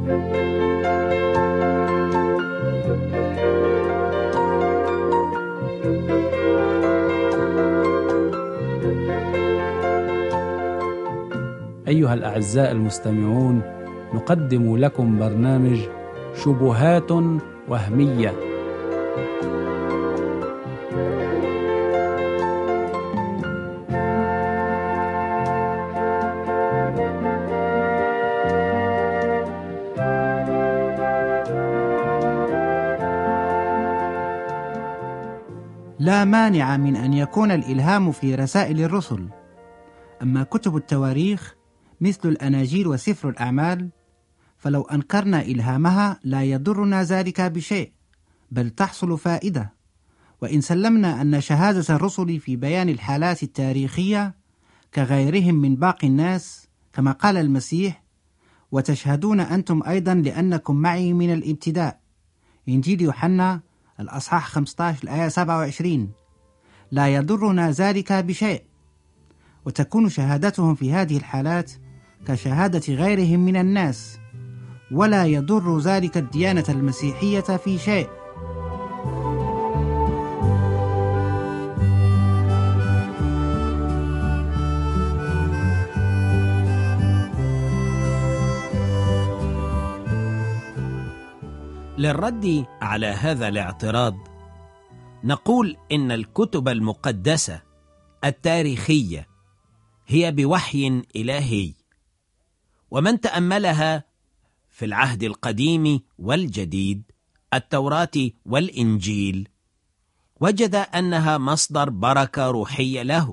أيها الأعزاء المستمعون، نقدم لكم برنامج شبهات وهمية. لا مانع من أن يكون الإلهام في رسائل الرسل، أما كتب التواريخ مثل الأناجيل وسفر الأعمال فلو أنكرنا إلهامها لا يضرنا ذلك بشيء، بل تحصل فائدة. وإن سلمنا أن شهادة الرسل في بيان الحالات التاريخية كغيرهم من باقي الناس، كما قال المسيح: وتشهدون أنتم أيضا لأنكم معي من الابتداء، إنجيل يوحنا الأصحاح 15 الآية 27، لا يضرنا ذلك بشيء، وتكون شهادتهم في هذه الحالات كشهادة غيرهم من الناس، ولا يضر ذلك الديانة المسيحية في شيء. للرد على هذا الاعتراض نقول إن الكتب المقدسة التاريخية هي بوحي إلهي، ومن تأملها في العهد القديم والجديد، التوراة والإنجيل، وجد أنها مصدر بركة روحية له،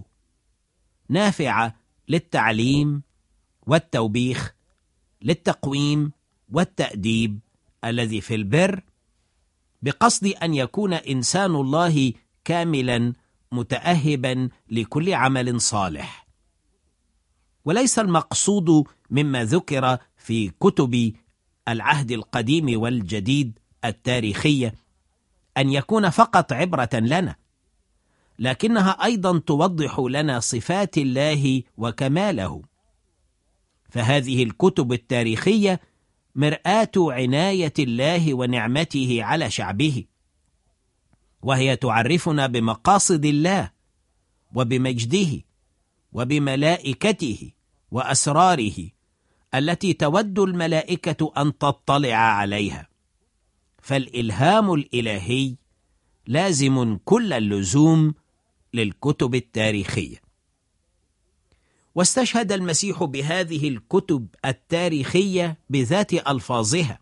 نافعة للتعليم والتوبيخ، للتقويم والتأديب الذي في البر، بقصد أن يكون إنسان الله كاملا متأهبا لكل عمل صالح. وليس المقصود مما ذكر في كتب العهد القديم والجديد التاريخية أن يكون فقط عبرة لنا، لكنها أيضا توضح لنا صفات الله وكماله. فهذه الكتب التاريخية مرآة عناية الله ونعمته على شعبه، وهي تعرفنا بمقاصد الله وبمجده وبملائكته وأسراره التي تود الملائكة أن تطلع عليها. فالإلهام الإلهي لازم كل اللزوم للكتب التاريخية. واستشهد المسيح بهذه الكتب التاريخية بذات ألفاظها،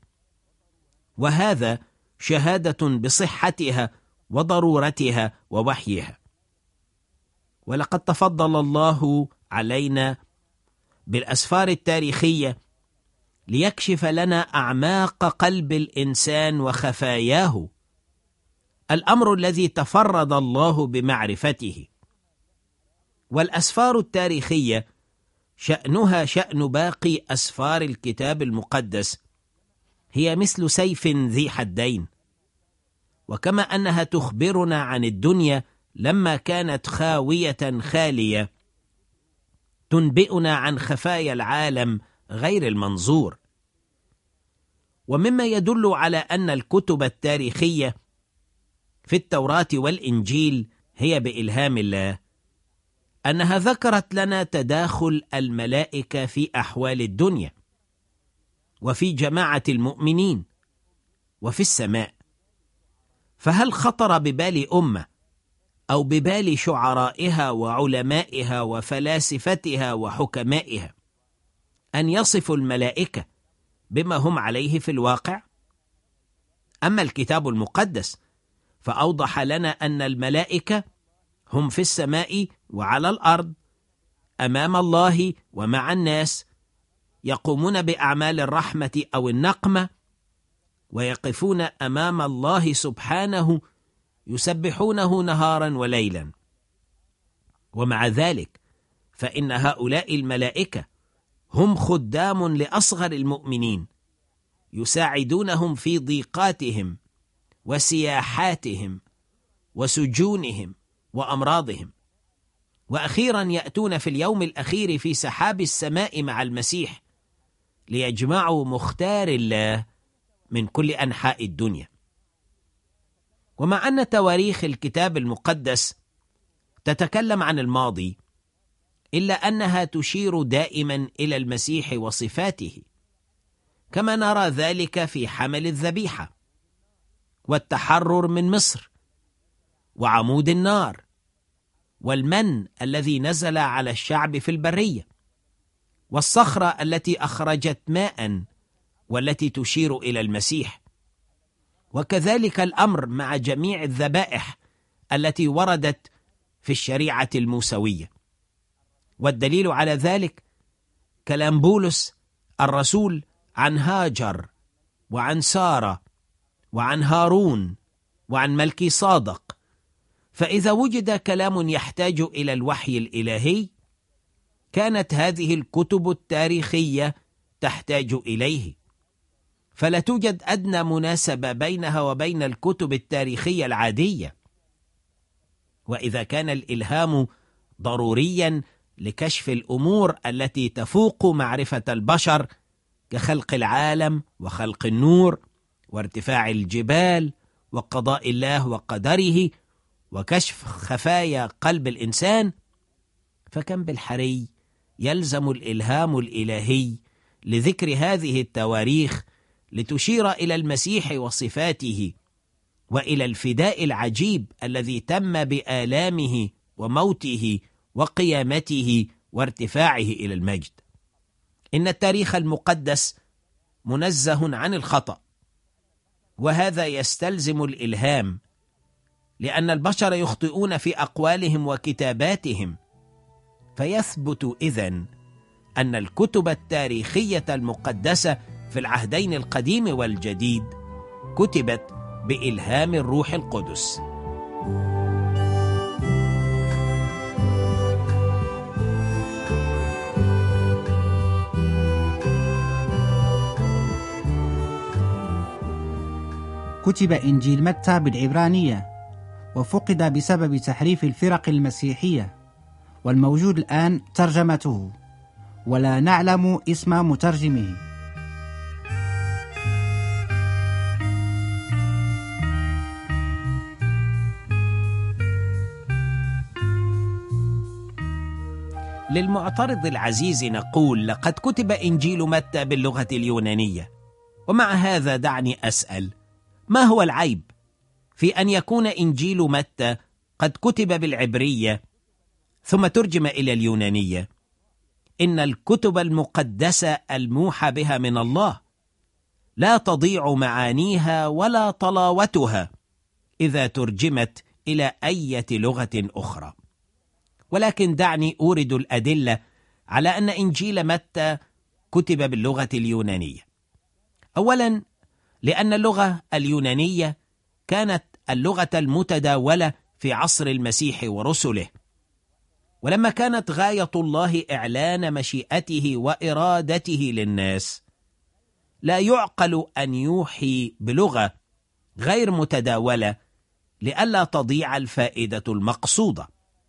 وهذا شهادة بصحتها وضرورتها ووحيها. ولقد تفضل الله علينا بالأسفار التاريخية ليكشف لنا أعماق قلب الإنسان وخفاياه، الأمر الذي تفرد الله بمعرفته. والأسفار التاريخية شأنها شأن باقي أسفار الكتاب المقدس، هي مثل سيف ذي حدين. وكما أنها تخبرنا عن الدنيا لما كانت خاوية خالية، تنبئنا عن خفايا العالم غير المنظور. ومما يدل على أن الكتب التاريخية في التوراة والإنجيل هي بإلهام الله أنها ذكرت لنا تداخل الملائكة في أحوال الدنيا وفي جماعة المؤمنين وفي السماء. فهل خطر ببال أمة أو ببال شعرائها وعلمائها وفلاسفتها وحكمائها أن يصفوا الملائكة بما هم عليه في الواقع؟ أما الكتاب المقدس فأوضح لنا أن الملائكة هم في السماء وعلى الأرض، أمام الله ومع الناس، يقومون بأعمال الرحمة أو النقمة، ويقفون أمام الله سبحانه يسبحونه نهارا وليلا. ومع ذلك فإن هؤلاء الملائكة هم خدام لأصغر المؤمنين، يساعدونهم في ضيقاتهم وسياحاتهم وسجونهم وأمراضهم، وأخيرا يأتون في اليوم الأخير في سحاب السماء مع المسيح ليجمعوا مختار الله من كل أنحاء الدنيا. ومع أن تواريخ الكتاب المقدس تتكلم عن الماضي، إلا أنها تشير دائما إلى المسيح وصفاته، كما نرى ذلك في حمل الذبيحة والتحرر من مصر وعمود النار والمن الذي نزل على الشعب في البرية والصخرة التي أخرجت ماء والتي تشير إلى المسيح. وكذلك الأمر مع جميع الذبائح التي وردت في الشريعة الموسوية. والدليل على ذلك كلام بولس الرسول عن هاجر وعن سارة وعن هارون وعن ملكي صادق. فإذا وجد كلام يحتاج إلى الوحي الإلهي، كانت هذه الكتب التاريخية تحتاج إليه، فلا توجد أدنى مناسبة بينها وبين الكتب التاريخية العادية. وإذا كان الإلهام ضروريا لكشف الأمور التي تفوق معرفة البشر كخلق العالم وخلق النور وارتفاع الجبال وقضاء الله وقدره وكشف خفايا قلب الإنسان، فكم بالحري يلزم الإلهام الإلهي لذكر هذه التواريخ لتشير إلى المسيح وصفاته وإلى الفداء العجيب الذي تم بآلامه وموته وقيامته وارتفاعه إلى المجد. إن التاريخ المقدس منزه عن الخطأ، وهذا يستلزم الإلهام، لأن البشر يخطئون في أقوالهم وكتاباتهم. فيثبت إذن أن الكتب التاريخية المقدسة في العهدين القديم والجديد كتبت بإلهام الروح القدس. كتب إنجيل متى بالعبرانية، وفقد بسبب تحريف الفرق المسيحية، والموجود الآن ترجمته، ولا نعلم اسم مترجمه. للمعترض العزيز نقول: لقد كتب إنجيل متى باللغة اليونانية. ومع هذا دعني أسأل: ما هو العيب في أن يكون إنجيل متى قد كتب بالعبرية ثم ترجم إلى اليونانية؟ إن الكتب المقدسة الموحى بها من الله لا تضيع معانيها ولا طلاوتها إذا ترجمت إلى أي لغة أخرى. ولكن دعني أورد الأدلة على أن إنجيل متى كتب باللغة اليونانية. أولا، لأن اللغة اليونانية كانت اللغة المتداولة في عصر المسيح ورسله، ولما كانت غاية الله إعلان مشيئته وإرادته للناس، لا يعقل أن يوحي بلغة غير متداولة لئلا تضيع الفائدة المقصودة.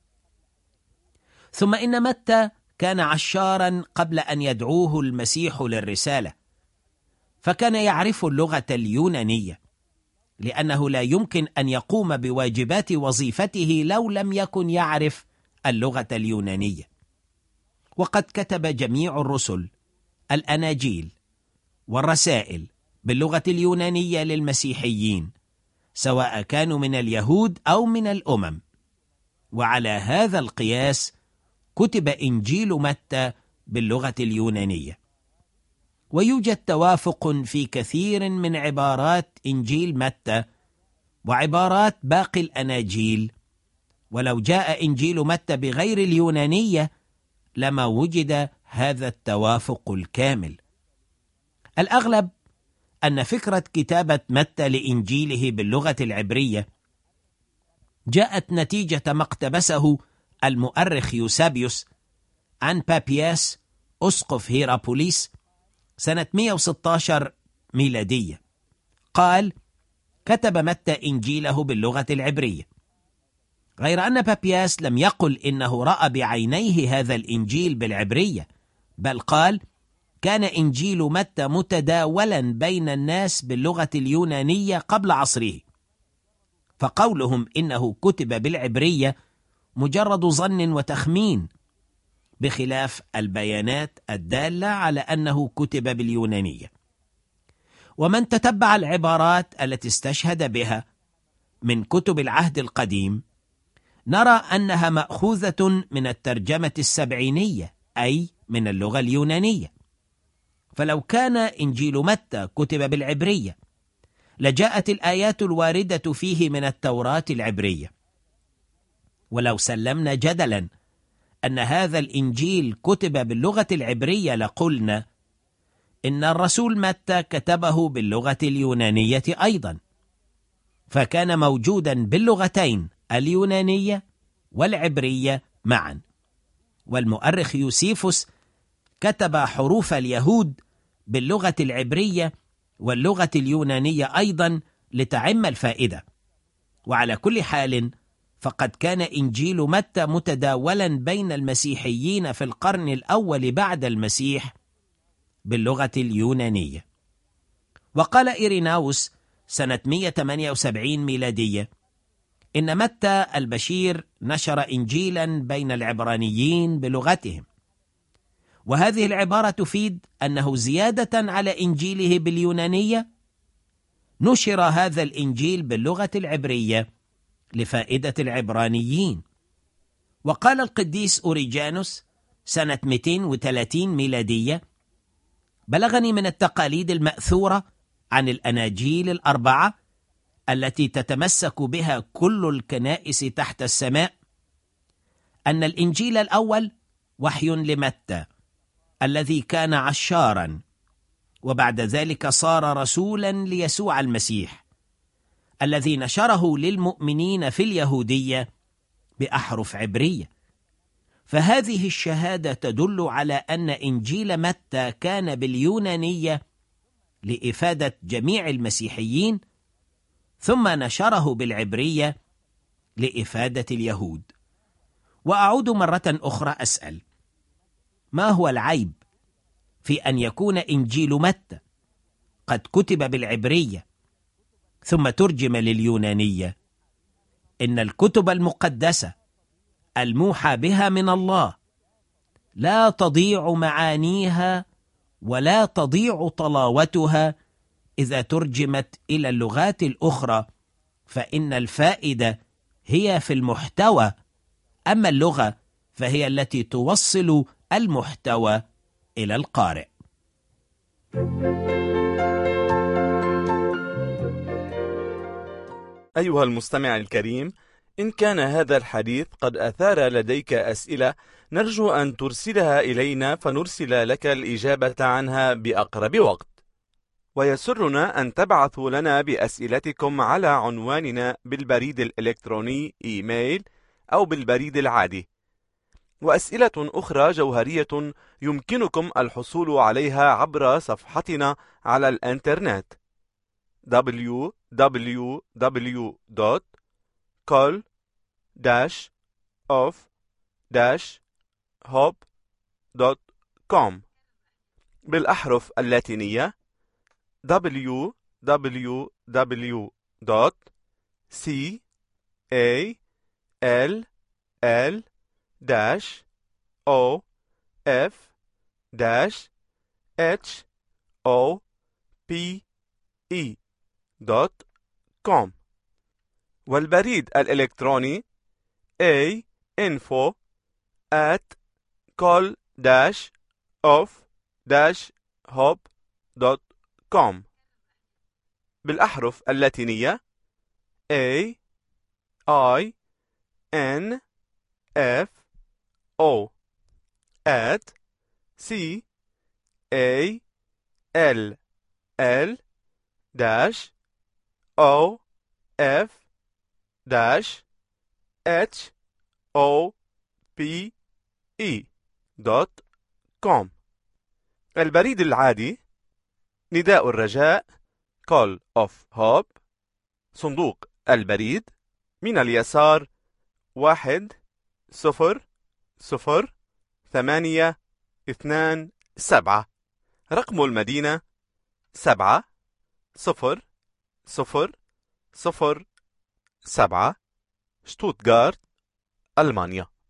ثم إن متى كان عشارا قبل أن يدعوه المسيح للرسالة، فكان يعرف اللغة اليونانية، لأنه لا يمكن أن يقوم بواجبات وظيفته لو لم يكن يعرف اللغة اليونانية. وقد كتب جميع الرسل الأناجيل والرسائل باللغة اليونانية للمسيحيين، سواء كانوا من اليهود أو من الأمم. وعلى هذا القياس كتب إنجيل متى باللغة اليونانية. ويوجد توافق في كثير من عبارات إنجيل متى وعبارات باقي الأناجيل، ولو جاء إنجيل متى بغير اليونانية لما وجد هذا التوافق الكامل. الأغلب أن فكرة كتابة متى لإنجيله باللغة العبرية جاءت نتيجة ما اقتبسه المؤرخ يوسابيوس عن بابياس أسقف هيرابوليس سنة 116 ميلادية. قال: كتب متى إنجيله باللغة العبرية، غير أن بابياس لم يقل إنه رأى بعينيه هذا الإنجيل بالعبرية، بل قال: كان إنجيل متى متداولا بين الناس باللغة اليونانية قبل عصره، فقولهم إنه كتب بالعبرية مجرد ظن وتخمين، بخلاف البيانات الدالة على أنه كتب باليونانية. ومن تتبع العبارات التي استشهد بها من كتب العهد القديم نرى أنها مأخوذة من الترجمة السبعينية، أي من اللغة اليونانية. فلو كان إنجيل متى كتب بالعبرية لجاءت الآيات الواردة فيه من التوراة العبرية. ولو سلمنا جدلا أن هذا الإنجيل كتب باللغة العبرية لقلنا إن الرسول متى كتبه باللغة اليونانية أيضا، فكان موجودا باللغتين اليونانية والعبرية معا. والمؤرخ يوسيفوس كتب حروف اليهود باللغة العبرية واللغة اليونانية أيضا لتعم الفائدة. وعلى كل حال فقد كان إنجيل متى متداولا بين المسيحيين في القرن الأول بعد المسيح باللغة اليونانية. وقال إيريناوس سنة 178 ميلادية إن متى البشير نشر إنجيلا بين العبرانيين بلغتهم، وهذه العبارة تفيد أنه زيادة على إنجيله باليونانية نشر هذا الإنجيل باللغة العبرية لفائدة العبرانيين. وقال القديس أوريجانوس سنة 230 ميلادية: بلغني من التقاليد المأثورة عن الأناجيل الأربعة التي تتمسك بها كل الكنائس تحت السماء أن الإنجيل الأول وحي لمتى الذي كان عشارا، وبعد ذلك صار رسولا ليسوع المسيح الذي نشره للمؤمنين في اليهودية بأحرف عبرية. فهذه الشهادة تدل على أن إنجيل متى كان باليونانية لإفادة جميع المسيحيين، ثم نشره بالعبرية لإفادة اليهود. وأعود مرة أخرى أسأل: ما هو العيب في أن يكون إنجيل متى قد كتب بالعبرية ثم ترجم لليونانية؟ إن الكتب المقدسة الموحى بها من الله لا تضيع معانيها ولا تضيع طلاوتها إذا ترجمت إلى اللغات الأخرى، فإن الفائدة هي في المحتوى، أما اللغة فهي التي توصل المحتوى إلى القارئ. أيها المستمع الكريم، إن كان هذا الحديث قد أثار لديك أسئلة نرجو أن ترسلها إلينا فنرسل لك الإجابة عنها بأقرب وقت. ويسرنا أن تبعثوا لنا بأسئلتكم على عنواننا بالبريد الإلكتروني إيميل أو بالبريد العادي. وأسئلة أخرى جوهرية يمكنكم الحصول عليها عبر صفحتنا على الإنترنت www.col-of-hope.com بالأحرف اللاتينية www.call-of-hope.com والبريد الإلكتروني info@col-of-hope.com بالأحرف اللاتينية CALL-OF-HOPE.com البريد العادي نداء الرجاء Call of Hope، صندوق البريد من اليسار 100-827، رقم المدينة 700007 شتوتغارت، ألمانيا.